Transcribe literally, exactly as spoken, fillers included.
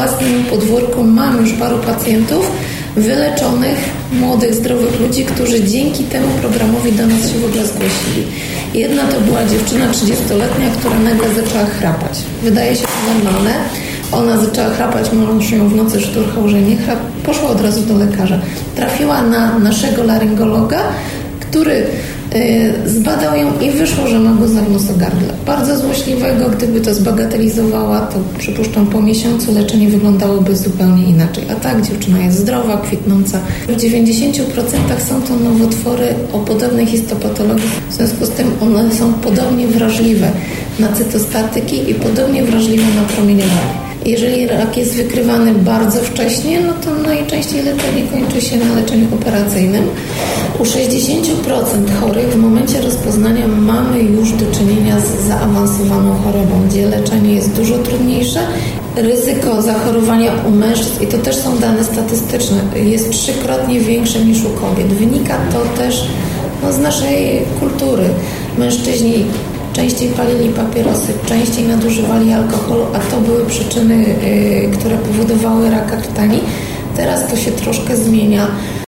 własnym podwórku mam już paru pacjentów wyleczonych, młodych, zdrowych ludzi, którzy dzięki temu programowi do nas się w ogóle zgłosili. Jedna to była dziewczyna trzydziestoletnia, która nagle zaczęła chrapać. Wydaje się to normalne. Ona zaczęła chrapać, mąż ją w nocy szturchał, że nie chrap. Poszła od razu do lekarza. Trafiła na naszego laryngologa, który y, zbadał ją i wyszło, że ma go gardła. Bardzo złośliwego, gdyby to zbagatelizowała, to przypuszczam po miesiącu leczenie wyglądałoby zupełnie inaczej. A tak, dziewczyna jest zdrowa, kwitnąca. W dziewięćdziesięciu procentach są to nowotwory o podobnej histopatologii, w związku z tym one są podobnie wrażliwe na cytostatyki i podobnie wrażliwe na promieniowanie. Jeżeli rak jest wykrywany bardzo wcześnie, no to najczęściej leczenie kończy się na leczeniu operacyjnym. U sześćdziesięciu procent chorych w momencie rozpoznania mamy już do czynienia z zaawansowaną chorobą, gdzie leczenie jest dużo trudniejsze. Ryzyko zachorowania u mężczyzn, i to też są dane statystyczne, jest trzykrotnie większe niż u kobiet. Wynika to też no, z naszej kultury. Mężczyźni częściej palili papierosy, częściej nadużywali alkoholu, a to były przyczyny, yy, które powodowały raka krtani. Teraz to się troszkę zmienia.